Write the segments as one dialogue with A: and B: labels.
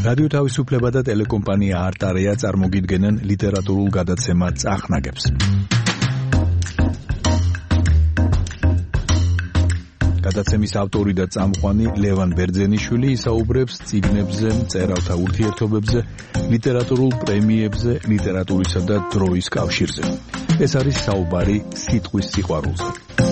A: რადიო თავისუფლება და ტელეკომპანია არტარია წარმოგიდგენენ ლიტერატურულ გადაცემა წახნაგებს. გადაცემის ავტორი და წამყვანი ლევან ბერძენიშვილი ისაუბრებს წიგნებზე, მწერალთა ურთიერთობებზე, ლიტერატურულ პრემიებზე, ლიტერატურისა და დროის კავშირზე. ეს არის საუბარი სიტყვის სიყვარულზე.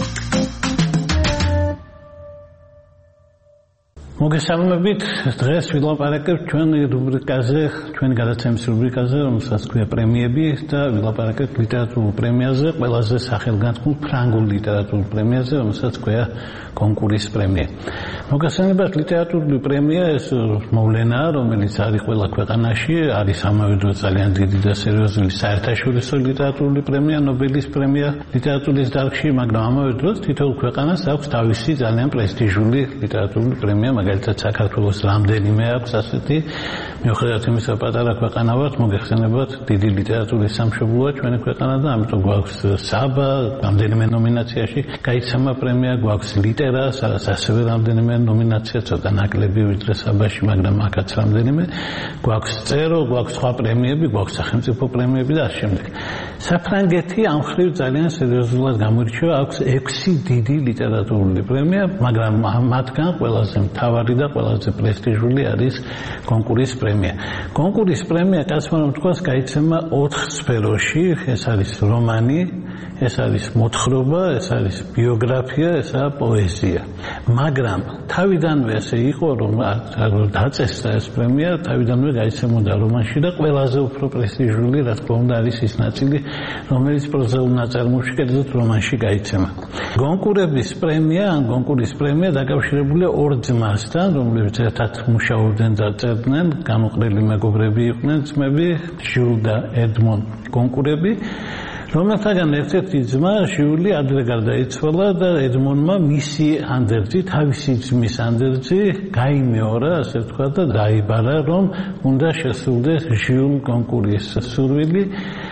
B: მოგესალმებით, დღეს ვილაპარაკებთ ჩვენი რუბრიკაზე, ჩვენი გადაცემის რუბრიკაზე, რომელსაც ქვია პრემიები და ვილაპარაკებთ ლიტერატურულ პრემიაზე, ყველაზე სახელგანთქმულ ფრანგულ ლიტერატურულ პრემიაზე, რომელსაც ქვია კონკურის პრემია. მოგესალმებით, ლიტერატურული პრემია ეს მოვლენაა, რომელიც არის ყველა ქვეყანაში, არის ამავე დროს ძალიან დიდი და სერიოზული საერთაშორისო ლიტერატურული პრემია, ნობელის პრემია ლიტერატურის დარგში, მაგრამ ამავე დროს თითოეულ ქვეყანას აქვს თავისი ძალიან პრესტიჟული ლიტერატურული პრემია. მაგალითად საქართველოს რამდენიმე აქვს ასეთი, მიუხედავად იმისა, პატარა ქვეყანა ვართ, მოგეხსენებათ, დიდი ლიტერატურის სამშობლოა ჩვენი ქვეყანა და ამიტომ გვაქვს საბა, რამდენიმე ნომინაციაში გაიცემა პრემია, გვაქვს ლიტერა, სადაც ასევე რამდენიმე ნომინაცია, ცოტა ნაკლები ვიდრე საბაში, მაგრამ აქაც რამდენიმე, გვაქვს წერო, გვაქვს სხვა პრემიები, გვაქვს სახელმწიფო პრემიები და ამ შემდეგ. საფრანგეთი ამ მხრივ ძალიან სერიოზულად გამოირჩევა, აქვს 6 დიდი ლიტერატურული პრემია, მაგრამ მათგან ყველაზე მთავარი და ყველაზე პრესტიჟული არის კონკურის პრემია. კონკურის პრემია, კაცმა რომ თქვას, გაიცემა 4 სფეროში, ეს არის რომანი, ეს არის მოთხრობა, ეს არის ბიოგრაფია, ესაა პოეზია. მაგრამ თავიდანვე ესე იყო, რომ დაწესდა ეს პრემია, თავიდანვე გაიცემოდა რომანში და ყველაზე უფრო პრესტიჟული, რა თქმა უნდა, არის ის ნაწილი, რომელიც პროზაულ ნაწარმოებში, კერძოდ რომანში გაიცემა. კონკურების პრემია, ან კონკურის პრემია დაკავშირებულია 2 ძმასთან, რომლებიც ერთად მუშაობდნენ და წერდნენ, განუყრელი მეგობრები იყვნენ, ძმები, ჟიულ და ედმონ კონკურები. რომელთაგან ერთ-ერთი ძმა ჟიული ადრე გარდაიცვალა და ედმონმა მისი ანდერძი, თავისი ძმის ანდერძი გაიმეორა, ასე ვთქვა და დაიბარა, რომ უნდა შესრულდეს ჟიულ კონკურის სურვილი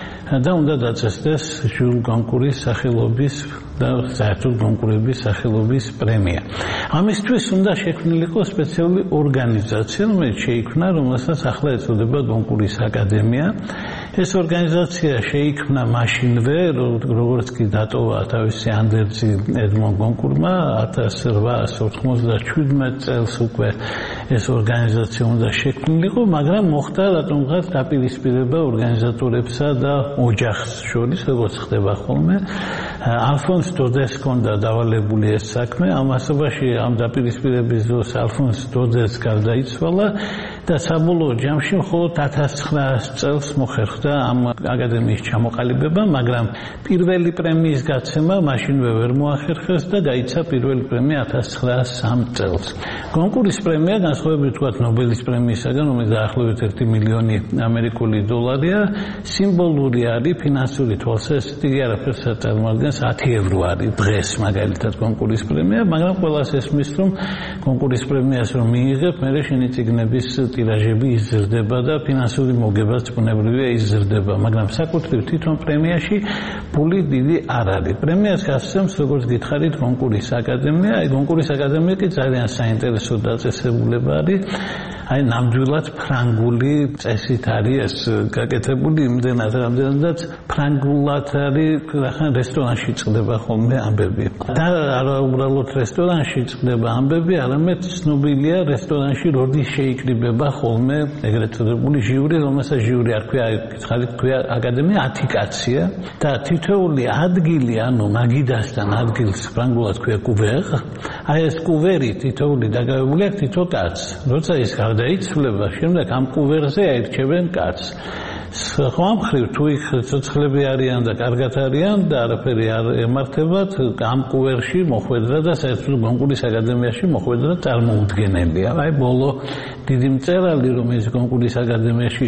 B: და უნდა დაწესდეს ჟიულ კონკურის სახელობის და საერთოდ კონკურების სახელობის პრემია. ამისთვის უნდა შექმნილიყო სპეციალური ორგანიზაცია, რომელიც შეიქმნა, რომელსაც ახლა ეწოდება კონკურის აკადემია. ეს ორგანიზაცია შეიქმნა მაშინვე, როგორც კი დატოვა თავისი ანდერძი ედმონ კონკურმა 1897 წელს უკვე ეს ორგანიზაცია უნდა შექმნილიყო, მაგრამ მოხდა რატომღაც დაპირისპირება ორგანიზატორებსა და ოჯახს შორის, როგორც ხდება ხოლმე. ალფონს დოდეს ჰქონდა დავალებული ეს საქმე, ამ ასობაში ამ დაპირისპირების დროს ალფონს დოდეს გარდაიცვალა და საბოლოო ჯამში მხოლოდ 1900 წელს მოხერხდა ამ აკადემიის ჩამოყალიბება, მაგრამ პირველი პრემიის გაცემა მაშინვე ვერ მოახერხეს და გაიცა პირველი პრემია 1903 წელს. კონკურის პრემია, განსხვავებით ვთქვათ ნობელის პრემიისაგან, რომელიც დაახლოებით 1 მილიონი ამერიკული დოლარია, სიმბოლური არის ფინანსური თვალსაზრისით, იგი არაფერს არ წარმოადგენს, 10 ევრო არის დღეს მაგალითად კონკურის პრემია, მაგრამ ყველას ესმის, რომ კონკურის პრემიას რომ მიიღებ, მერე შენი წიგნების ტირაჟები იზრდება და ფინანსური მოგებაც ბუნებრივია იზრდება, მაგრამ საკუთრივ თვითონ პრემიაში ფული დიდი არ არის. პრემიას გასცემს, როგორც გითხარით, კონკურის აკადემია, აი კონკურის აკადემია კი ძალიან საინტერესო დაწესებულება არის. აი ნამდვილად ფრანგული წესით არის ეს გაკეთებული, იმდენად რამდენადაც ფრანგულად არის, რახან რესტორანში წყდება ხოლმე ამბები. და არა უბრალოდ რესტორანში წყდება ამბები, არამედ ცნობილია რესტორანში როდის შეიკრიბება ხოლმე ეგრეთ წოდებული ჟიური, რომელსაც ჟიური არ ქვია, გითხარით, ქვია აკადემია 10 კაცია და თითოეული ადგილი, ანუ მაგიდასთან ადგილს ფრანგულად ქვია კუვერ. აი ეს კუვერი თითოეული დაგავებული აქვს თითო კაცს. როცა ის გარდაიცვლება, შემდეგ ამ კუვერზე აირჩევენ კაცს. სხვა მხრივ თუ იქ ცოცხლები არიან და კარგად არიან და არაფერი არ ემართებათ, ამ კუვერში მოხვედრა და საერთოდ კონკურის აკადემიაში მოხვედრა წარმოუდგენელია. აი ბოლო დიდი მწერალი, რომელიც კონკურის აკადემიაში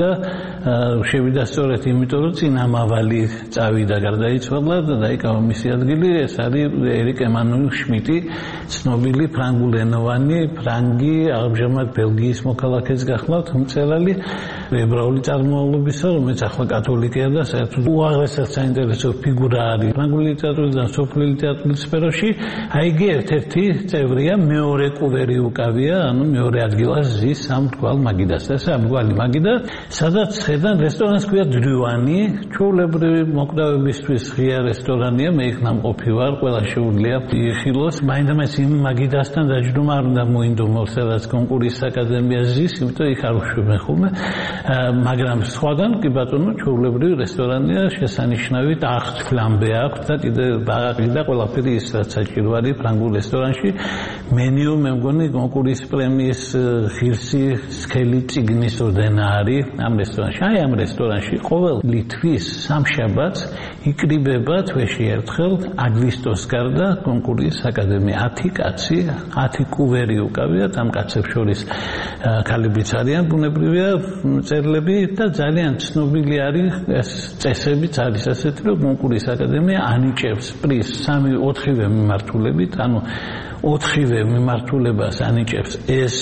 B: შევიდა სწორედ იმიტომ, რომ წინამავალი წავიდა გარდაიცვალა და დაიკავა მისი ადგილი, ეს არის ერიკ ემანუელ შმიტი, ცნობილი ფრანგულენოვანი ფრანგი, ამჟამად ბელგიაში ბელგიის მოქალაქეც გახლავთ მწერალი ებრაული წარმოშობისა, რომელიც ახლა კათოლიკეა და საერთოდ უაღრესად საინტერესო ფიგურა არის ფრანგული ლიტერატურის და სოფლიო ლიტერატურის სფეროში. აი იგი ერთ-ერთი წევრია, მეორე კუვერი უკავია, ანუ მეორე ადგილას ზის სამთვალ მაგიდას. ეს ამგვარი მაგიდა, სადაც ხედან რესტორანს ქვია დრივანი, ჩვეულებრივი მოკდავებისთვის ღია რესტორანია, მე იქ ნამყოფი ვარ, ყველა შეუძლია იხილოს. მაინდამაინც იმ მაგიდასთან დაჯდომა არ უნდა მოინდომოს, სადაც კონკურსის აკადემია ზის, იმიტომ იქ არ უშვებენ ხოლმე. მაგრამ სხვაგან კი ბატონო ჩვეულებრივი რესტორანია, შესანიშნავი ტახტ ფლამბე აქვს და კიდე ბაღი და ყველაფერი ის რაც საჭირო არის ფრანგულ რესტორანში. მენიუ მე მგონი კონკურსის პრემიის ღირსი სქელი წიგნის ორდენა არის ამ რესტორანში. აი ამ რესტორანში ყოველი თვის სამშაბათს იკრიბება თვეში ერთხელ აგვისტოს გარდა კონკურსის აკადემია 10 კაცი, 10 კუვერი უკავიათ ამ კაცებს შორის ქალებიც არიან ბუნებრივია წერლები და ძალიან ცნობილი არის ეს წესებიც არის ასეთი რომ კონკურსის აკადემია ანიჭებს პრიზს 3-4 მიმართულებით, ანუ 4 მიმართულებას ანიჭებს ეს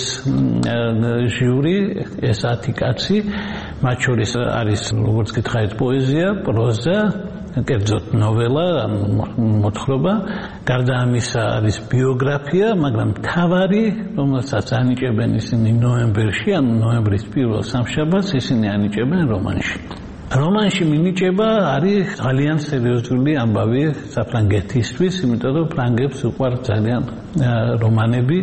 B: ჟიური, ეს 10 კაცი, მათ შორის არის როგორც გითხარით პოეზია, პროზა, კერძოდ ნოველა, მოთხრობა, გარდა ამისა არის ბიოგრაფია, მაგრამ მთავარი, რომელსაც ანიჭებენ ისინი ნოემბერში, ანუ ნოემბრის პირველ სამშაბათს ისინი ანიჭებენ რომანში. რომანში მინიჭება არის ძალიან სერიოზული ამბავი საფრანგეთისთვის, იმიტომ რომ ფრანგებს უყვართ ძალიან რომანები.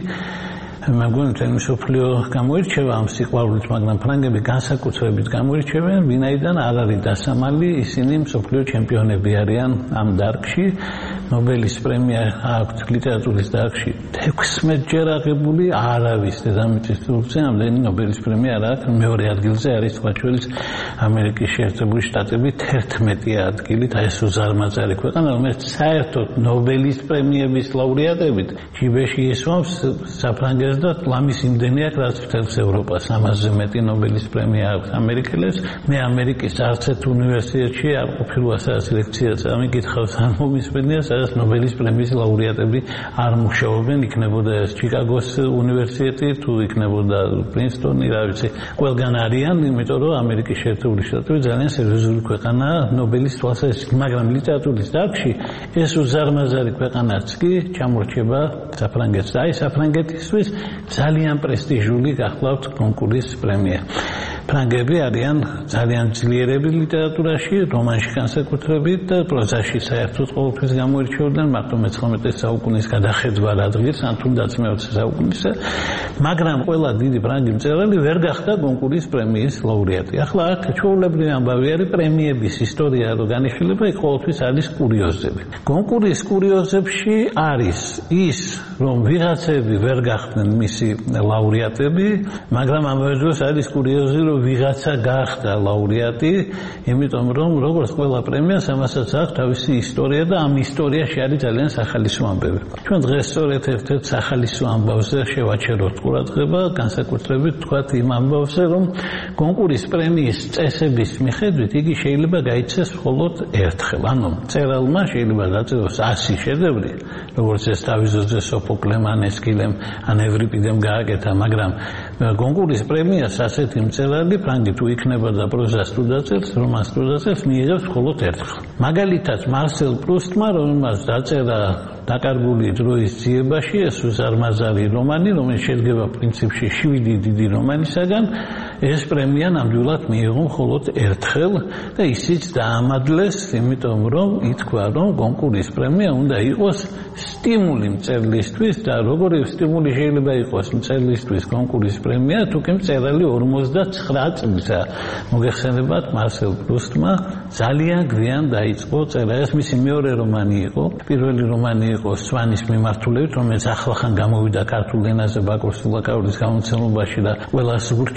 B: მე მგონი მთელი მსოფლიო გამოირჩევა ამ სიყვარულით, მაგრამ ფრანგები განსაკუთრებით გამოირჩევენ, ვინაიდან არ არის დასამალი, ისინი მსოფლიო ჩემპიონები არიან ამ დარგში. ნობელის პრემია აქვს ლიტერატურის დარგში 16-ჯერ აღებული, არავის დედამიწის თურქზე ამდენი ნობელის პრემია არ აქვს. მეორე ადგილზე არის სხვა შორის ამერიკის შეერთებული შტატები 11 ადგილით, აი ეს უზარმაზარი ქვეყანა, რომელიც საერთოდ ნობელის პრემიების ლაურეატებით ჯიბეში ისვამს საფრანგეთს და ლამის იმდენი აქვს, რაც მთელს ევროპას. ამაზე მეტი ნობელის პრემია აქვს ამერიკელებს. მე ამერიკის არც ერთ უნივერსიტეტში არ ყოფილვარ, სადაც ლექციას ამიგითხავს ან მომისმენია, სადაც ნობელის პრემიის ლაურეატები არ მუშაობენ, იქნებოდა ეს ჩიკაგოს უნივერსიტეტი, თუ იქნებოდა პრინსტონი, რა ვიცი. ყველგან არიან, იმიტომ რომ ამერიკის შეერთებული შტატები ძალიან სერიოზული ქვეყანაა ნობელის თვალსაზრისით, მაგრამ ლიტერატურის დარგში ეს უზარმაზარი ქვეყანაც კი ჩამორჩება საფრანგეთს. აი საფრანგეთისთვის ძალიან პრესტიჟული გახლავთ კონკურსის პრემია. ფრანგები არიან ძალიან ძლიერები ლიტერატურაში, რომანში განსაკუთრებით და პროზაში საერთოდ ყოველთვის გამოირჩეოდნენ, მარტო მე-19 საუკუნის გადახედვა რადგის, ან თუნდაც მე-20 საუკუნისა, მაგრამ ყველა დიდი ფრანგი მწერალი ვერ გახდა კონკურსის პრემიის ლაურეატი. ახლა აქ ჩვეულებრივი ამბავი არის პრემიების ისტორია, რომ განიხილება, იქ ყოველთვის არის კურიოზები. კონკურსის კურიოზებში არის ის, რომ ვიღაცები ვერ გახდნენ მისი ლაურეატები, მაგრამ ამავე დროს არის კურიოზი, რომ ვიღაცა გახდა ლაურეატი, იმიტომ რომ როგორც ყველა პრემიას ამასაც აქვს თავისი ისტორია და ამ ისტორიაში არის ძალიან სახალისო ამბები. ჩვენ დღეს სწორედ ერთ-ერთ სახალისო ამბავზე შევაჩეროთ ყურადღება, განსაკუთრებით თქვათ იმ ამბავზე, რომ კონკურსის პრემიის წესების მიხედვით იგი შეიძლება გაიცეს მხოლოდ ერთხელ. ანუ მწერალმა შეიძლება დაწეროს 100 შედევრი, როგორც ეს თავიზოზე სოფოკლემ ან ესქილემ ან ევრიპიდემ გააკეთა, მაგრამ კონკურსის პრემიას ასეთი მწერალი ფრანგი თუ იქნება და პროზას თუ დაწერს, რომანს თუ დაწერს, მიიღებს მხოლოდ ერთხელ. მაგალითად, მარსელ პრუსტმა, რომელმაც დაწერა დაკარგული დროის ძიებაში, ეს უზარმაზარი რომანი, რომელიც შედგება პრინციპში 7 დიდი რომანისაგან, ეს პრემია ნამდვილად მიიღო მხოლოდ ერთხელ და ისიც დაამადლეს, იმიტომ რომ ითქვა, რომ კონკურსის პრემია უნდა იყოს სტიმული მწერლისთვის და როგორი სტიმული შეიძლება იყოს მწერლისთვის კონკურსის პრემია, თუ კი მწერალი 59 წლისა. მოგეხსენებათ, მარსელ პრუსტმა ძალიან გვიან დაიწყო წერა. ეს მისი მეორე რომანი იყო. პირველი რომანი იყო სვანის მიმართულებით, რომელიც ახლახან გამოვიდა ქართულ ენაზე ბაკურ სულაკაურის გამოცემობაში და ყველას ურჩევ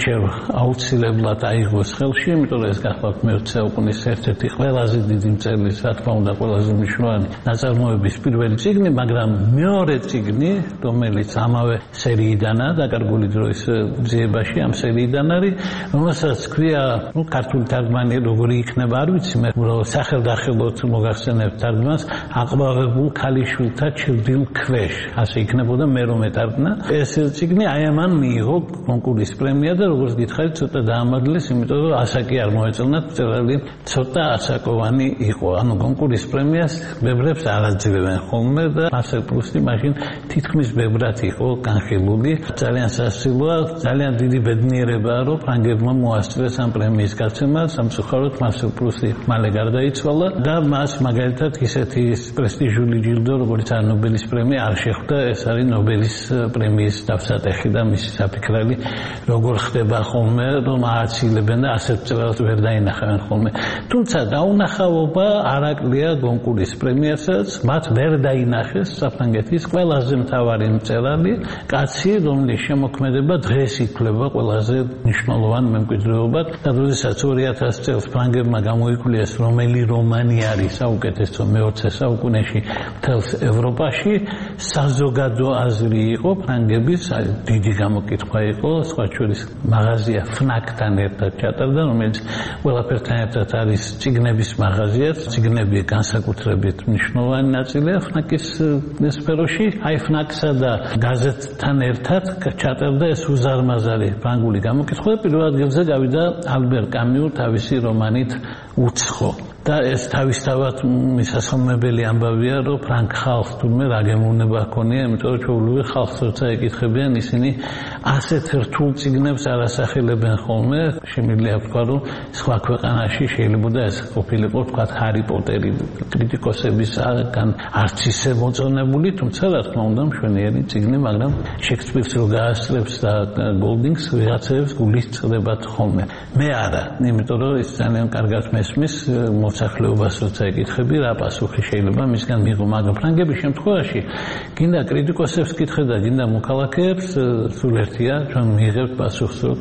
B: აუცილებლად აიღოს ხელში, იმიტომ რომ ეს გახლავთ მე-20 საუკუნის ერთ-ერთი ყველაზე დიდი მწერლის, რა თქმა უნდა, ყველაზე მნიშვნელოვანი ნაწარმოების პირველი წიგნი, მაგრამ მეორე წიგნი, რომელიც ამავე სერიიდანაა, დაკარგული დროის ძიებაში ამ სერიიდან არის, რომელსაც ქვია, ქართული თარგმანი როგორი იქნება, არ ვიცი, მე სახელდახელოდ მოგახსენებთ თარგმანს, აყვავებულ ქალიშვილთა ჩრდილ ქვეშ, ასე იქნებოდა მე რომ ეტარგმნა. ეს წიგნი აი ამან მიიღო კონკურსის პრემია და როგორც გითხარით, ცოტა დაამარილეს, იმიტომ რომ ასაკი არ მოეწონათ, მწერალი ცოტა ასაკოვანი იყო. ანუ კონკურსის პრემიას ბევრებს არ აძლევენ ხოლმე და მარსელ პრუსტი მაშინ თითქმის ბევრად იყო განხილული. ძალიან სასწაულოა, ძალიან დიდი ბედნიერებაა, რომ ფრანგებმა მოასწრეს ამ პრემიის გაცემა. სამწუხაროდ მარსელ პრუსტი მალე გარდაიცვალა და მას მაგალითად ისეთი პრესტიჟული ჯილდო, როგორც არის ნობელის პრემია, არ შეხვდა. ეს არის ნობელის პრემიის დავსატეხი და მისი საფიქრალი, როგორ ხდება ხოლმე, რომ ააცილებენ და ასეთ მწერალს ვერ დაინახავენ ხოლმე. თუმცა დაუნახავობა არ აკლია კონკურსის პრემიასაც, მათ ვერ დაინახეს საფრანგეთის ყველაზე მთავარი მწერალი, კაცი, რომლის შემოქმედება დღეს ითვლება ყველაზე მნიშვნელოვან მემკვიდრეობად და როდესაც 2000 წელს ფრანგებმა გამოიკვლიეს, რომელი რომანი არის საუკეთესო მე-20 საუკუნეში მთელს ევროპაში, საზოგადო აზრი იყო ფრანგების, დიდი გამოკითხვა იყო, სხვა შორის მაღაზია FNAC-თან ერთად ჩატარდა, რომელიც ყველაფერთან ერთად არის წიგნების მაღაზიაც, წიგნები განსაკუთრებით მნიშვნელოვანი ნაწილია FNAC-ის სფეროში. აი FNAC-სა და გაზეთთან ერთად ჩატარდა ეს უზარმაზარი ფრანგული გამოკითხვა და პირველ ადგილზე გავიდა ალბერ კამიუ თავისი რომანით უცხო. და ეს თავისთავად მისასალმებელი ამბავია, რომ ფრანგ ხალხს თურმე რა გემოვნება ჰქონია, იმიტომ რომ ჩვეულებრივ ხალხს როცა ეკითხებიან, ისინი ასეთ რთულ წიგნებს არ ასახელებენ ხოლმე. შემიძლია ვთქვა, რომ სხვა ქვეყანაში შეიძლება ეს ყოფილიყო, თქვა, ჰარი პოტერი კრიტიკოსებისგან არც ისე მოწონებული, თუმცა რა თქმა უნდა მშვენიერი წიგნი, მაგრამ შექსპირს რო გაასწრებს და გოლდინგს ვიღაცებს გulis წდებათ ხოლმე. მე არა, იმიტომ რომ ის ძალიან კარგად მესმის მოსახლეობას როცა ეკითხები, რა პასუხი შეიძლება მისგან მიიღო, მაგრამ ფრანგების შემთხვევაში გინდა კრიტიკოსებს კითხე და გინდა მოქალაქეებს, სულ ერთია, ჩვენ მიიღებთ პასუხს, რომ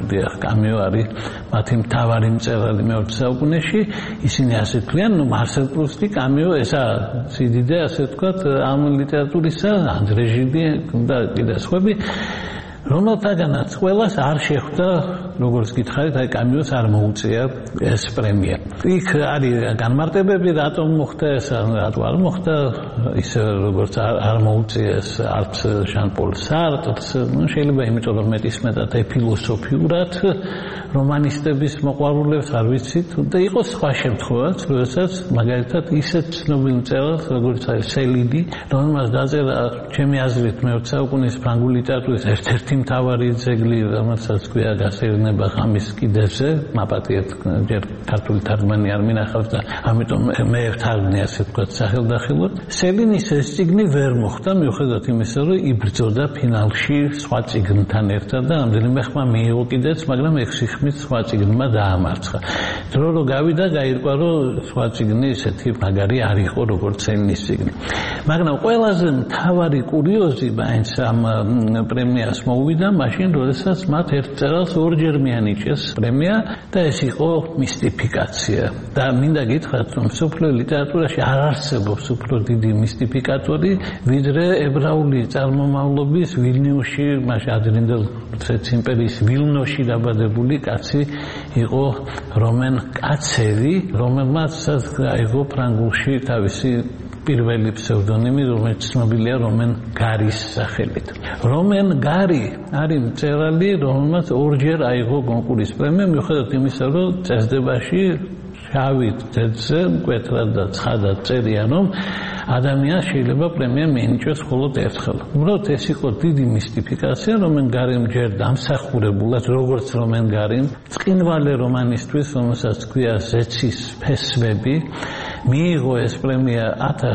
B: კამიუ არის მათი მთავარი მწერალი მე-20 საუკუნეში, ისინი ასე თვლიან, მარსელ პრუსტი, კამიუ, ესა სიდიდე, ასე ვთქვათ, ამ ლიტერატურისა, ანდრე ჟიდი და კიდე სხვები, რომელთაგანაც ყველას არ შეხვდა, როგორც გითხარით, აი კამიუს არ მოუწია ეს პრემია. იქ არის განმარტებები, რატომ მოხდა ეს, რატო არ მოხდა, ისე როგორც არ მოუწიეს არც ჟან-პოლ სარტრს, შეიძლება იმიტომ რომ მეტისმეტად ეფილოსოფიურად რომანისტების მოყვარულებს არ ვიცით და იყო სხვა შემთხვევაც, როდესაც მაგალითად ისეთ ცნობილ მწერალს, როგორც არის სელიდი, რომელმაც დაწერა ჩემი აზრით მე-20 საუკუნის ფრანგული ლიტერატურის ერთ-ერთი მთავარი ძეგლი, რომელსაც ქვია გასეირნება ღამის კიდეზე, მაპატიეთ ჯერ ქართული თარგმანი არ მინახავს და ამიტომ მე ვთარგმნი ასე ვთქვათ სახელდახელოდ. სელინის ეს წიგნი ვერ მოხდა, მიუხედავად იმისა, რომ იბრძოდა ფინალში სხვა წიგნთან ერთად და რამდენიმე ხმა მიიღო კიდეც, მაგრამ 6 ხმით სხვა წიგნმა დაამარცხა. დრო რო გავიდა, გაირკვა, რომ სხვა წიგნი ისეთი მაგარი არ იყო, როგორც სელინის წიგნი. მაგრამ ყველაზე მთავარი კურიოზი მაინც ამ პრემიას მოვიდა მაშინ, როდესაც მათ ერთ მწერალს ორჯერ მიანიჭეს პრემია და ეს იყო მისტიფიკაცია. და მინდა გითხრათ, რომ მსოფლიო ლიტერატურაში არ არსებობს უფრო დიდი მისტიფიკატორი, ვიდრე ებრაული წარმომავლობის ვილნიუსში, მაშინ ადრინდელ რუსეთის იმპერიის ვილნოში დაბადებული კაცი იყო რომენ კაცერი, რომელმაც აიღო ფრანგულში თავისი პირველი ფსევდონიმი, რომელიც ცნობილია რომენ გარის სახელით. რომენ გარი არის მწერალი, რომელმაც ორჯერ აიღო კონკურსის პრემია, მიუხედავად იმისა, რომ წესდებაში შავით ძედზე მკვეთრად და ცხადად წერია, რომ ადამიანს შეიძლება პრემია მიენიჭოს მხოლოდ ერთხელ. უბრალოდ ეს იყო დიდი მისტიფიკაცია, რომენ გარიმ ჯერ დამსახურებულად, როგორც რომენ გარიმ, წკინვალე რომანისტვის, რომელსაც ქვია ზეცის ფესვები, მიიღო ეს პრემია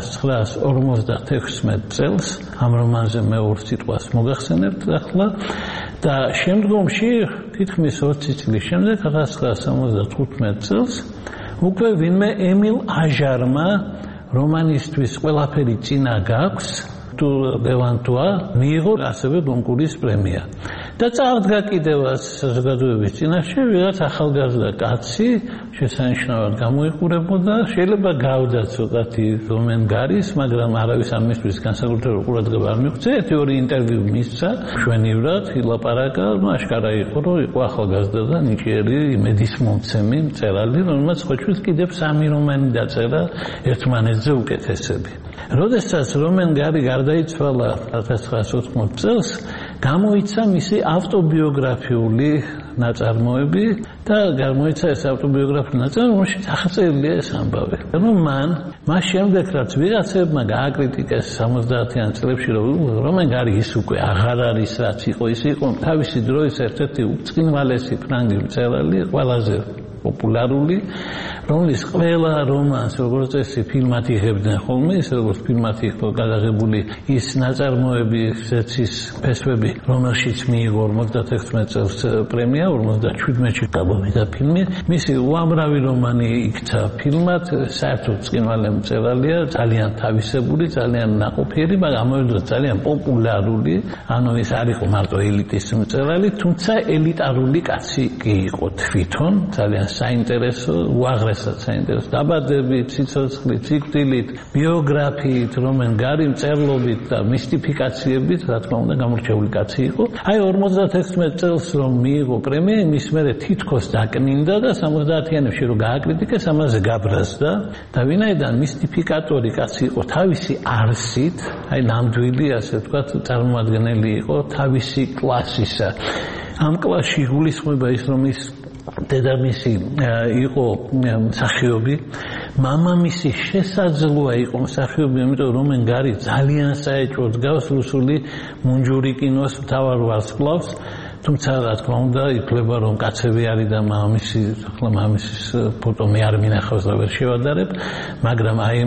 B: 1956 წელს, ამ რომანზე მე ორ სიტყვას მოგახსენებთ ახლა და შემდგომში, თითქმის 20 წლის შემდეგ, 1975 წელს, უკვე ვინმე ემილ აჟარმა რომანისტვის ყველაფერი წინა გაქვს, თუ ლევანტუა მიიღო ასევე კონკურსის პრემია. და წავდგა კიდევაც საზოგადოების წინაშე ვიღაც ახალგაზრდა კაცი შესანიშნავად გამოიყურებოდა, შეიძლება გავდა ცოტათი რომენ გარის, მაგრამ არავის ამისთვის განსაკუთრებულ ყურადღება არ მიუქცა. ერთი-ორი ინტერვიუ მისცა, მშვენივრად ილაპარაკა, აშკარა იყო, რომ იყო ახალგაზრდა და ნიჭიერი მედისმომცემი მწერალი, რომელმაც ხოჭვის კიდევ 3 რომანი დაწერა ერთმანეთზე უკეთესები. როდესაც რომენ გარი გარდაიცვალა 1980 წელს, გამოიცა მისი ავტობიოგრაფიული ნაწარმოები და გამოიცა ეს ავტობიოგრაფიული ნაწარმოები, რომელშიც აღწერილია ეს ამბავი. მას შემდეგ რაც ვიღაცებმა გააკრიტიკეს 70-იან წლებში, რომ რომენ გარი ის უკვე აღარ არის, რაც იყო, ის იყო თავისი დროის ერთ-ერთი უწყინვალესი ფრანგი მწერალი, ყველაზე პოპულარული, რომლის ყველა რომანს, როგორც წესი, ფილმად იღებდნენ ხოლმე, ის როგორც ფილმად იყო გადაღებული ის ნაწარმოები, ზეცის ფესვები, რომელშიც მიიღო 56 წელს პრემია, 57-ში გამოვიდა ფილმი. მისი უამრავი რომანი იქცა ფილმად, საერთოდ წყინვალე მწერალია, ძალიან თავისებური, ძალიან ნაყოფიერი, მაგრამ ამავდროულად ძალიან პოპულარული, ანუ ის არ იყო მარტო ელიტის მწერალი, თუმცა ელიტარული კაცი კი იყო თვითონ, ძალიან საინტერესო, უაღრესად საინტერესო დაბადებით, სიცოცხლით, სიკვდილით, ბიოგრაფიით, რომენ გარი მწერლობით და მისტიფიკაციებით, რა თქმა უნდა, გამორჩეული კაცი იყო. აი 56 წელს რომ მიიღო პრემია, იმის მერე თითქოს დაკნინდა და 70-იანებში რომ გააკრიტიკეს, ამაზე გაბრაზდა და ვინაიდან მისტიფიკატორი კაცი იყო თავისი არსით, აი ნამდვილი, ასე ვთქვათ, წარმოადგენელი იყო თავისი კლასისა. ამ კლასში გულისხმობა ის, რომ ის დედამისი იყო მსახიობი, მამამისი შესაძლოა იყო მსახიობი, იმიტომ რომ გარი ძალიან საეჭვოდ გავს რუსული მუნჯური კინოს მთავარ ვარსკვლავს, თუმცა რა თქმა უნდა ითვლება რომ კაცები არის და მამამისის ფოტო მე არ მინახავს და ვერ შევადარებ, მაგრამ აი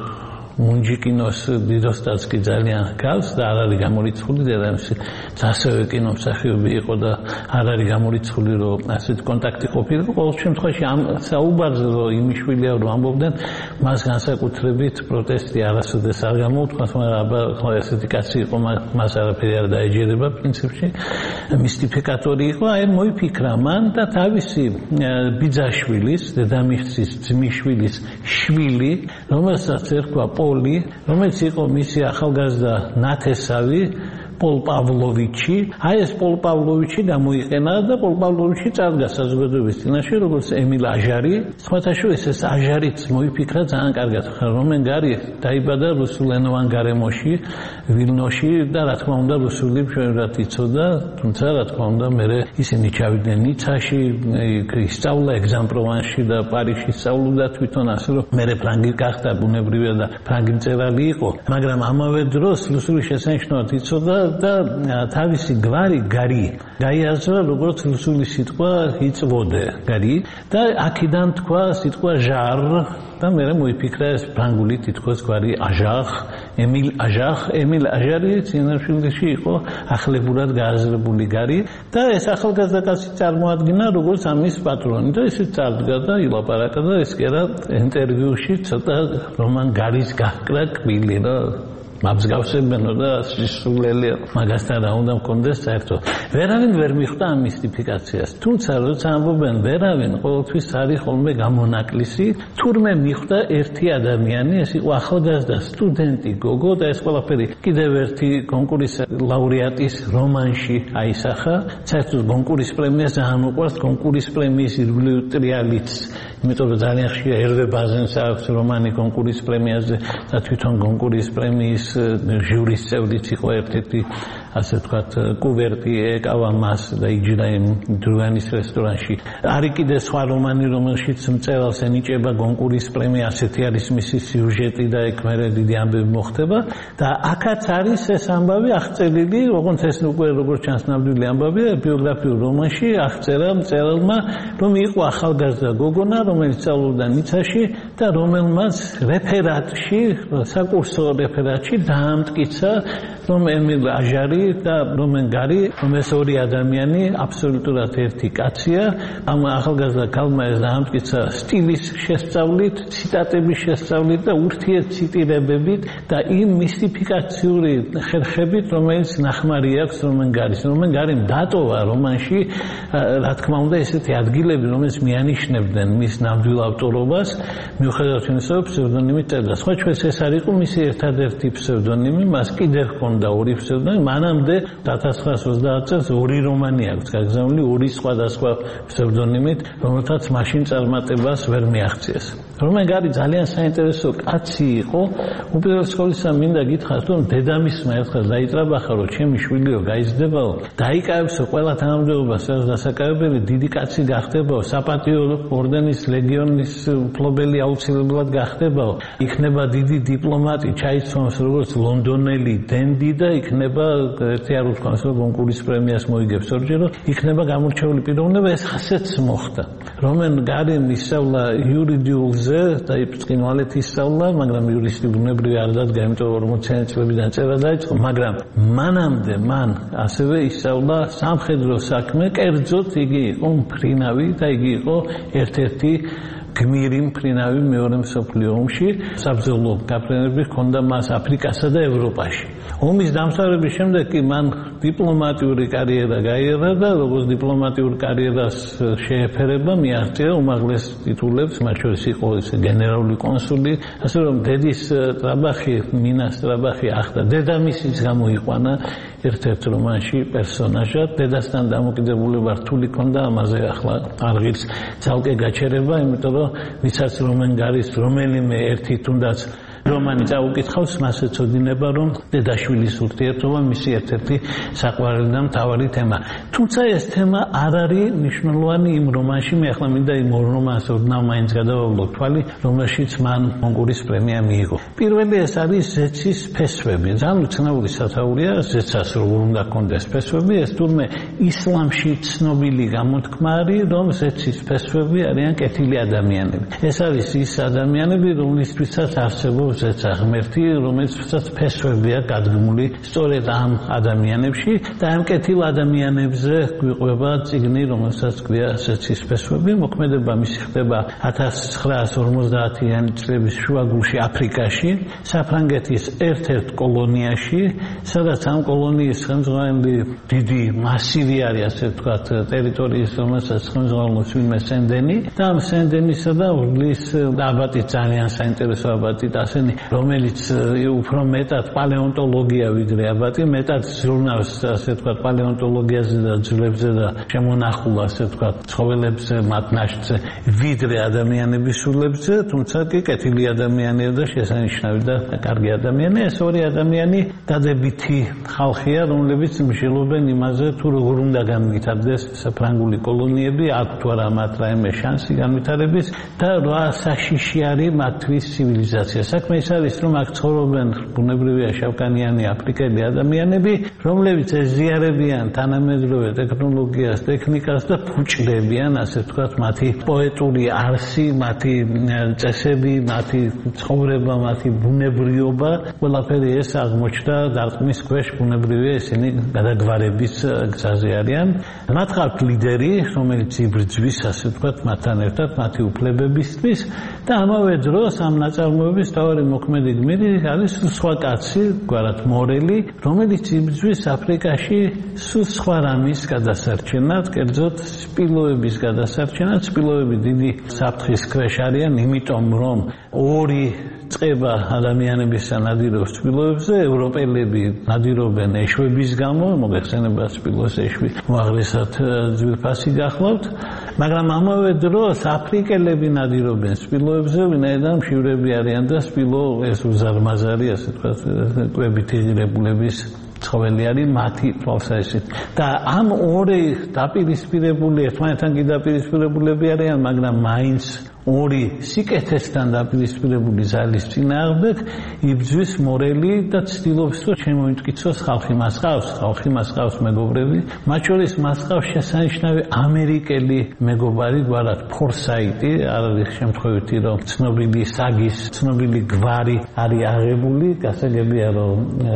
B: მუნჯი კინოს დიდოსტაც კი ძალიან გავს და არ არის გამორიცხული დედამისი ასევე კინო მსახიობი იყო და არ არის გამორიცხული რომ ასეთ კონტაქტი ყოფილიყო. ყოველ შემთხვევაში ამ საუბარზე რომ იმიშვილია რომ ამბობდნენ მას განსაკუთრებით პროტესტი არასოდეს არ გამოუთხა, მაგრამ ხო ესეთი კაცი იყო, მას არაფერი არ დაეჯერება პრინციპში, მისტიფიკატორი იყო. აი მოიფიქრა მან და თავისი ბიძაშვილის, დედამისის ძმისშვილის შვილი, რომელსაც ერქვა პოლი, რომელიც იყო მისი ახალგაზრდა ნათესავი პოლ პავლოვიჩი. აი ეს პოლ პავლოვიჩი გამოიყენა და პოლ პავლოვიჩი წარდგა საზოგადოების წინაშე როგორც ემილ აჟარი. სხვათა შორის ეს აჟარიც მოიფიქრა ძალიან კარგად, რომენ გარი დაიბადა რუსულენოვან გარემოში, ვილნოში და რა თქმა უნდა რუსული მშვენივრად იცოდა, თუმცა რა თქმა უნდა მერე ისინი ჩავიდნენ ნიცაში, ისწავლა ეგზამპროვანსში და პარიზში სწავლობდა თვითონ, ასე რომ მერე ფრანგი გახდა, ბუნებრივია და ფრანგი მწერალი იყო, მაგრამ ამავე დროს რუსული შესანიშნავად იცოდა და თავისი გვარი გარი გაიაზრა როგორც რუსული სიტყვა იწვოდე გარი და აქედან თქვა სიტყვა ჟარ და მერე მოიფიქრა ეს ფრანგული თითქოს გვარი აჟახ, ემილ აჟარი წინაშვილში იყო ახლებურად გააზრებული გარი და ეს ახალგაზრდა კაცი წარმოადგინა როგორც ამის პატრონი და ისიც წარდგა და ილაპარაკა და ეს კი არა ინტერვიუში ცოტა რომან გარის გაჰკრა კბილი და მაბსგავსებენო და სულელი მაგასთან რა უნდა მქონდეს საერთოდ. ვერავინ ვერ მიხვდა ამ მისტიფიკაციას. თუმცა როცა ამბობენ ვერავინ, ყოველთვის არის ხოლმე გამონაკლისი. თურმე მიხვდა ერთი ადამიანი, ეს იყო ახალგაზრდა სტუდენტი გოგო და ეს ყველაფერი კიდევ ერთი კონკურსის ლაურეატის რომანში აისახა. საერთოდ კონკურსის პრემიას ძალიან უყვარს კონკურსის პრემიის ირგვლივ ტრიალიც. იმიტომ რომ ძალიან ხშირად ერვე ბაზენს აქვს რომანი კონკურსის პრემიაზე და თვითონ კონკურსის პრემიის ჟურის წევრიც იყო ერთ-ერთი, ასე ვთქვათ, კუვერტი ეკავა მას და იჯდა იმ დროანის რესტორანში. არის კიდე სხვა რომანი, რომელშიც მწერალს ენიჭება კონკურსის პრემია, ასეთი არის მისი სიუჟეტი და ეგ მერე დიდი ამბები მოხდება და აქაც არის ეს ამბავი აღწერილი, როგორც ეს უკვე როგორც ჩანს ნამდვილი ამბავია, ბიოგრაფიულ რომანში აღწერა მწერალმა, რომ იყო ახალგაზრდა გოგონა, რომელიც სწავლობდა ნიცაში და რომელმაც რეფერატში, საკურსო რეფერატში დაამტკიცა რომ ემილ აჟარი და რომენ გარი, რომ ეს ორი ადამიანი აბსოლუტურად ერთი კაცია, ამ ახალგაზრდა ქალმა ეს დაამტკიცა სტილის შესწავლით, ციტატების შესწავლით და ურთიერთციტირებებით და იმ მისტიფიკაციური ხერხებით, რომელიც ნახმარი აქვს რომენ გარის. რომენ გარიმ დატოვა რომანში, რა თქმა უნდა, ესეთი ადგილები, რომელიც მიანიშნებდნენ მის ნამდვილ ავტორობას, მიუხედავად იმისა, რომ ფსევდონიმით წერდა. სხვა ჩვენს ეს არ იყო მისი ერთადერთი ფსევდონიმი, მას კიდევ ჰქონდა ორი ფსევდონიმი, მანამდე 1930 წელს ორი რომანი აქვს გაგზავნილი, ორი სხვადასხვა ფსევდონიმით, რომელთაც მაშინ წარმატებას ვერ მიაღწიეს. რომენ გარი ძალიან საინტერესო კაცი იყო, უპირველეს ყოვლისა მინდა გითხრათ, რომ დედამისმა ერთხელ დაიტრაბახა, რომ ჩემი შვილიო გაიზრდებაო, დაიკავებსო ყველა თანამდებობას, რაც დასაკავებელი, დიდი კაცი გახდებაო, საპატიო ორდენის ლეგიონის მფლობელი აუცილებლად გახდებაო, იქნება დიდი დიპლომატი, ჩაიცვამს როგორც ლონდონელი დენდი და იქნება ერთი არ უთქვამს, რომ გონკურის პრემიას მოიგებს ორჯერ, იქნება გამორჩეული პიროვნება, ეს ასეც მოხდა. რომენ გარიმ ისწავლა იურიდიულზე და ბრწყინვალედ ისწავლა, მაგრამ იურისტი ბუნებრივი არ დადგა, იმიტომ რომ 40 წლებიდან წერა დაიწყო, მაგრამ მანამდე მან ასევე ისწავლა სამხედრო საქმე, კერძოდ იგი იყო მფრინავი და იგი იყო ერთ-ერთი გმირი მფრინავი მეორე მსოფლიო ომში. საბრძოლო გაფრენები ჰქონდა მას აფრიკასა და ევროპაში. ომის დამთავრების შემდეგ კი მან დიპლომატიური კარიერა გაიარა და როგორც დიპლომატიურ კარიერას შეეფერება, მიაღწია უმაღლეს ტიტულებს, მათ შორის იყო გენერალური კონსული, ასე რომ დედის ტრაბახი, მინას ტრაბახი ახდა. დედამისიც გამოიყვანა ერთ-ერთ რომანში პერსონაჟად, დედასთან დამოკიდებულება რთული ჰქონდა, ამაზე ახლა არ ღირს ძალკე გაჩერება, იმიტომ რომ ვისაც რომენ გარის რომელიმე ერთი თუნდაც რომანი წაუკითხავს, მას ეცოდინება, რომ დედაშვილის ურთიერთობა მისი ერთ-ერთი საყვარელი და მთავარი თემა. თუმცა ეს თემა არ არის მნიშვნელოვანი იმ რომანში, მე ახლა მინდა იმ ორ რომანს ოდნავ მაინც გადავავლოთ თვალი, რომელშიც მან გონკურის პრემია მიიღო. პირველი ეს არის ზეცის ფესვები. ძალიან უცნაური სათაურია, ზეცას როგორ უნდა ჰქონდეს ფესვები, ეს თურმე ისლამში ცნობილი გამოთქმა არის, რომ ზეცის ფესვები არიან კეთილი ადამიანები. ეს არის ის ადამიანები, რომლისთვისაც არსებობს ზეცა ღმერთი, რომელსაც ფესვებია დადგმული სწორედ ამ ადამიანებში და ამ კეთილ ადამიანებზე გვიყვება წიგნი, რომელსაც ქვია ზეცის ფესვები. მოქმედება მისი ხდება 1950-იანი წლების შუაგულში აფრიკაში, საფრანგეთის ერთ-ერთ კოლონიაში, სადაც ამ კოლონიის ხელმძღვანელი დიდი მასივი არის, ასე ვთქვათ, ტერიტორიის, რომელსაც ხელმძღვანელობს ვინმე სენდენი და ამ სენდენისა და ურლის აბატი ძალიან საინტერესო აბატი და რომელიც უფრო მეტად პალეონტოლოგია ვიდრე აბატი, მეტად ჟურნალს, ასე ვთქვათ, პალეონტოლოგიაზე და ძვლებზე და შემონახულ, ასე ვთქვათ, ცხოველებზე, მათ ნაშთზე, ვიდრე ადამიანების სულებზე, თუმცა კი კეთილი ადამიანია და შესანიშნავი და კარგი ადამიანია. ეს ორი ადამიანი დადებითი ხალხია, რომლებიც მსჯელობენ იმაზე, თუ როგორ უნდა განვითარდეს საფრანგული კოლონიები, აქვს თუ არა მათ რაიმე შანსი განვითარების და რა საშიში არის მათთვის ცივილიზაცია. საქმე ის არის, რომ აქ ცხოვრობენ ბუნებრივია შავკანიანი აფრიკელი ადამიანები, რომლებიც ეზიარებიან თანამედროვე ტექნოლოგიას, ტექნიკას და ფუჭდებიან, ასე ვთქვათ, მათი პოეტური არსი, მათი წესები, მათი ცხოვრება, მათი ბუნებრიობა, ყველაფერი ეს აღმოჩნდა დარტყმის ქვეშ, ბუნებრივია ისინი გადაგვარების გზაზე არიან. მათ ყავთ ლიდერი, რომელიც იბრძვის, ასე ვთქვათ, მათთან ერთად მათი უფლებებისთვის და ამავე დროს ამ ნაწარმოების თავი მოქმედი გმირი არის სხვა კაცი, გვარად მორელი, რომელიც იბრძვის აფრიკაში სულ სხვა რამის გადასარჩენად, კერძოდ სპილოების გადასარჩენად. სპილოები დიდი საფრთხის ქვეშ არიან, იმიტომ რომ ორი წყება ადამიანების ნადირობს სპილოებზე, ევროპელები ნადირობენ ეშვების გამო, მოგეხსენებათ სპილოს ეშვი უაღრესად ძვირფასი გახლავთ, მაგრამ ამავე დროს აფრიკელები ნადირობენ სპილოებზე, ვინაიდან მშივრები არიან და სპილო ეს უზარმაზარი, ასე ვთქვათ, კვებით იღირებულების ცხოველი არის მათი თვალსაზრისით და ამ ორი დაპირისპირებული ერთმანეთთან კი დაპირისპირებულები არიან მაგრამ მაინც ორი სიკეთესთან დაპირისპირებული ძალის წინააღმდეგ იბრძვის მორელი და ცდილობს რომ შემოიმტკიცოს ხალხი მას ყავს მეგობრები მათ შორის მას ყავს შესანიშნავი ამერიკელი მეგობარი გვარად ფორსაიტი არ არის შემთხვევითი რომ ცნობილი საგის ცნობილი გვარი არის აღებული გასაგებია რომ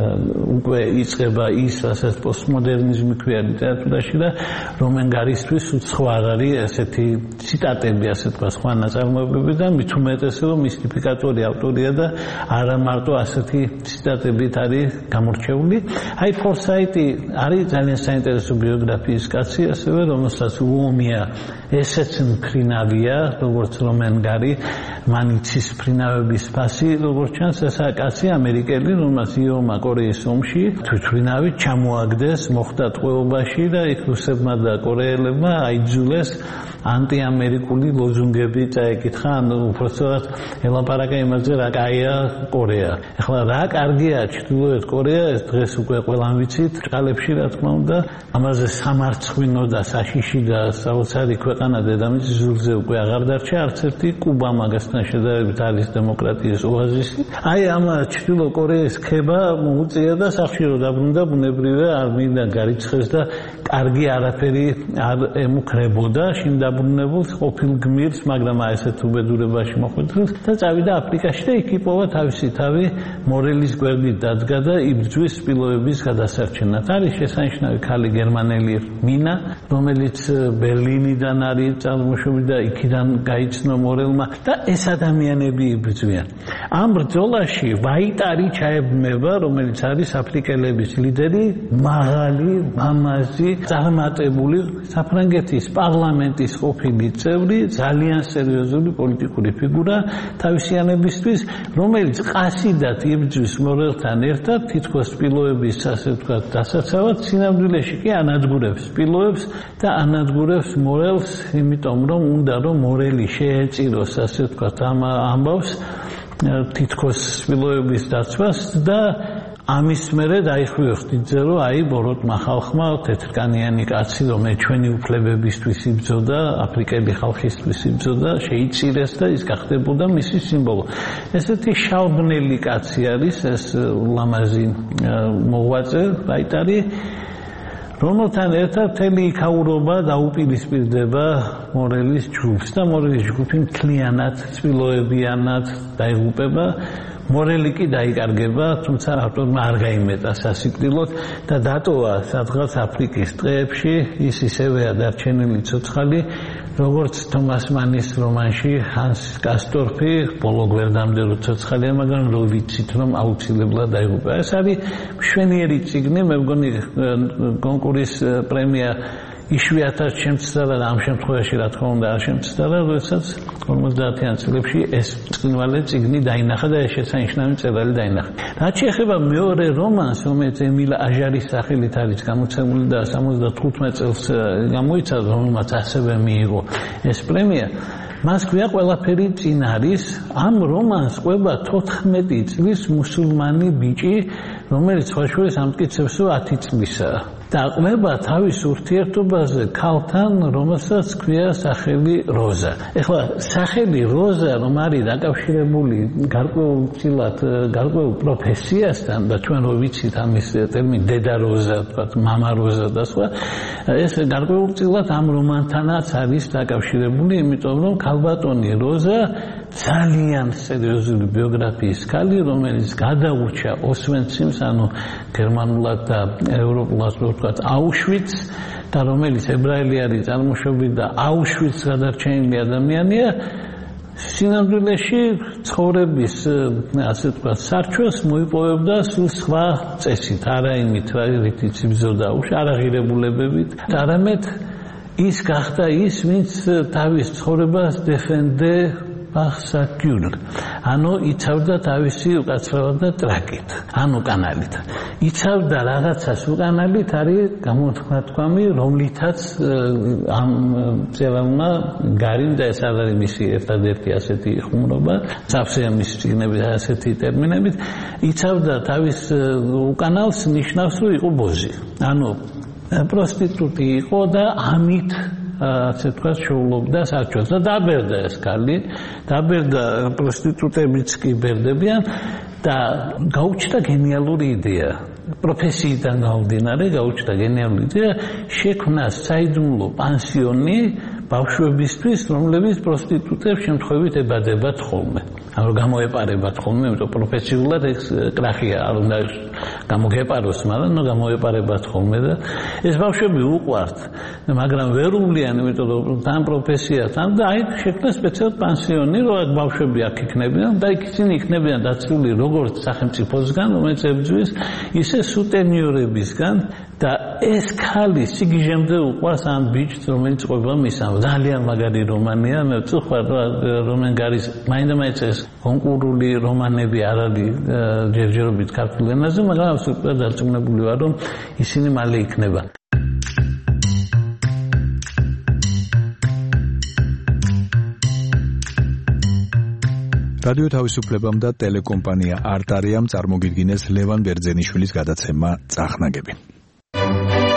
B: უკვე იწყება ის რასაც პოსტმოდერნიზმი ქვია ლიტერატურაში და რომენგარისთვის უცხო არ არის ესეთი ციტატები ასე თქვა სხვა წარმოებებიდან მით უმეტეს რომ მისტიფიკატორი ავტორია და არა მარტო ასეთი ციტატებით არის გამორჩეული. აი ფორსაიტი არის ძალიან საინტერესო ბიოგრაფიის კაცი, ასევე რომელსაც უომია ესეც მფრინავია, როგორც რომენგარი, მან იცის მფრინავების ფასი, როგორც ჩანს, ესაა კაცი ამერიკელი, რომელსაც იომა კორეის ომში თვითმფრინავით ჩამოაგდეს, მოხვდა ტყვეობაში და იქ რუსებმა და კორეელებმა აიძულეს ანტიამერიკული ლოზუნგები წაეკითხა, ანუ უბრალოდ ელაპარაკა იმაზე, რა კაია კორეა. ეხლა რა კარგია ჩრდილოეთ კორეა, ეს დღეს უკვე ყველამ ვიცით, ჭყალებში რა თქმა უნდა, ამაზე სამარცხვინო და საშიში და საოცარი ქვეყანა დედამიწის ზურგზე უკვე აღარ დარჩა, არც ერთი კუბა მაგასთან შედარებით არის დემოკრატიის ოაზისი. აი ამ ჩრდილო კორეის ქება მოუწია და სახში რო დაბრუნდა ბუნებრივია არ მინდა გარიცხეს და კარგი არაფერი არ ემუქრებოდა შინდაბრუნებულს ყოფილ გმირს, მაგრამ ესეთ უბედურებაში მოხვედრილ და წავიდა აფრიკაში და იქ იპოვა თავისი თავი მორელის გვერდით დადგა და იბრძვის სპილოების გადასარჩენად. არის შესანიშნავი ქალი გერმანელი მინა, რომელიც ბერლინიდან არის წარმოშობილი და იქიდან გაიცნო მორელმა და ეს ადამიანები იბრძვიან. ამ ბრძოლაში ვაიტარი ჩაებმება, რომელიც არის აფრიკელების ლიდერი, მაღალი, მამაზი, წარმატებული საფრანგეთის პარლამენტის ყოფილი წევრი, ძალიან სერიოზული პოლიტიკური ფიგურა თავისიანებისთვის, რომელიც ყასიდად იბრძვის მორელთან ერთად, თითქოს სპილოების ასე ვთქვათ დასაცავად, სინამდვილეში კი ანადგურებს სპილოებს და ანადგურებს მორელს, იმიტომ რომ უნდა რომ მორელი შეეწიროს ასე ვთქვათ ამ ამბავს თითქოს სპილოების დაცვას და ამის მერე დაიხმიოს დიდზე რომ აი ბოროტმა ხალხმა თეთრკანიანი კაცი რომელიც ჩვენი უფლებებისთვის იბრძოდა აფრიკელი ხალხისთვის იბრძოდა შეიწირეს და ის გახდებოდა მისი სიმბოლო. ესეთი შავბნელი კაცი არის ეს ლამაზი მოღვაწე ვაიტარი, რომელთან ერთად მთელი იქაურობა დაუპირისპირდება მორელის ჯგუფს და მორელის ჯგუფი მთლიანად სპილოებიანად დაიღუპება. მორელი კი დაიკარგება, თუმცა ავტორმა არ გაიმეტა სასიკვდილოდ და დატოვა სადღაც აფრიკის ტყეებში, ის ისევეა დარჩენილი ცოცხალი, როგორც თომას მანის რომანში ჰანს კასტორფი, ბოლო გვერდამდე რო ცოცხალია, მაგრამ რო ვიცით რომ აუცილებლად დაიღუპა. ეს არის მშვენიერი წიგნი, მე მგონი კონკურსის პრემია იშვიათად შემცდარა და ამ შემთხვევაში რა თქმა უნდა არ შემცდარა, როდესაც 50-იან წლებში ეს ბრწყინვალე წიგნი დაინახა და ეს შესანიშნავი მწერალი დაინახა. რაც შეეხება მეორე რომანს, რომელიც ემილ აჟარის სახელით არის გამოცემული და 75 წელს გამოიცა, რომელმაც ასევე მიიღო ეს პრემია, მას ქვია ყველაფერი წინ არის. ამ რომანს ყვება 14 წლის მუსულმანი ბიჭი, რომელიც სხვაშორის ამტკიცებს, რომ 10 წლისაა. და ყვება თავის ურთიერთობაზე ქალთან, რომელსაც ქვია სახელი როზა. ეხლა სახელი როზა რომ არის დაკავშირებული გარკვეულ პროფესიასთან და ჩვენ რო ვიცით ამის ტერმინი დედა როზა, თქვათ მამა როზა და სხვა, ეს გარკვეულწილად ამ რომანთანაც არის დაკავშირებული, იმიტომ რომ ქალბატონი როზა ძალიან სერიოზული ბიოგრაფიის ქალი, რომელიც გადაურჩა ოსვენციმს, ანუ გერმანულად და ევროპულად ვთქვათ აუშვიცს და რომელიც ებრაელი არის წარმოშობით და აუშვიცს გადარჩენილი ადამიანია, სინამდვილეში ცხოვრების ასე ვთქვათ სარჩოს მოიპოვებდა სულ სხვა წესით, არა იმით, რითიც იბრძოდა არაღირებულებებით, არამედ ის გახდა ის, ვინც თავის ცხოვრებას დეფენდე ბახსაკიულ. ანუ იცავდა თავისი უკაცრავად და ტრაკით, ანუ კანალით. იცავდა რაღაცას უკანალით არის გამოთქვამი, რომლითაც ამ წევანმა გარიმდა ეს არ არის მისი ერთადერთი ასეთი ხუმრობა, სავსეა მისი წიგნები ასეთი ტერმინებით, იცავდა თავის უკანალს ნიშნავს რომ იყო ბოჟი. ანუ პროსტიტუტი იყო და ამით ასე თქვა შეულობდა საჩვენს და დაბერდა ეს ქალი, დაბერდა პროსტიტუტებიც კი ბერდებიან და გაუჩნდა გენიალური იდეა. პროფესიიდან გამომდინარე გაუჩნდა გენიალური იდეა შექმნა საიდუმლო პანსიონი ბავშვებისთვის, რომლებიც პროსტიტუტებს შემთხვევით ებადებათ ხოლმე. ანუ გამოეპარებათ ხოლმე, იმიტომ პროფესიულად ეს კრახია, არ უნდა გამოგეპაროს, მაგრამ გამოეპარებათ ხოლმე და ეს ბავშვები უყვართ, მაგრამ ვერულიან, იმიტომ რომ თან პროფესიასთან და აი შექმნა სპეციალურად პანსიონი, რომ ბავშვები აქ იქნებიან და იქ ისინი იქნებიან დაცული როგორც სახელმწიფოსგან, რომელიც ებრძვის, ისე სუტენიორებისგან და ეს ქალი სიგიჟემდე უყვარს ამ ბიჭს, რომელიც ყვება მისამ. ძალიან მაგარი რომანია, მე ვწუხარ რომენ გარის მაინდა-მაინც ეს კონკურული რომანები არ არის ჯერჯერობით ქართულ ენაზე, მაგრამ აბსოლუტურად დარწმუნებული ვარ, რომ ისინი მალე იქნება.
A: რადიო თავისუფლებამ და ტელეკომპანია არტარიამ წარმოგიდგინეს ლევან ბერძენიშვილის გადაცემა წახნაგები.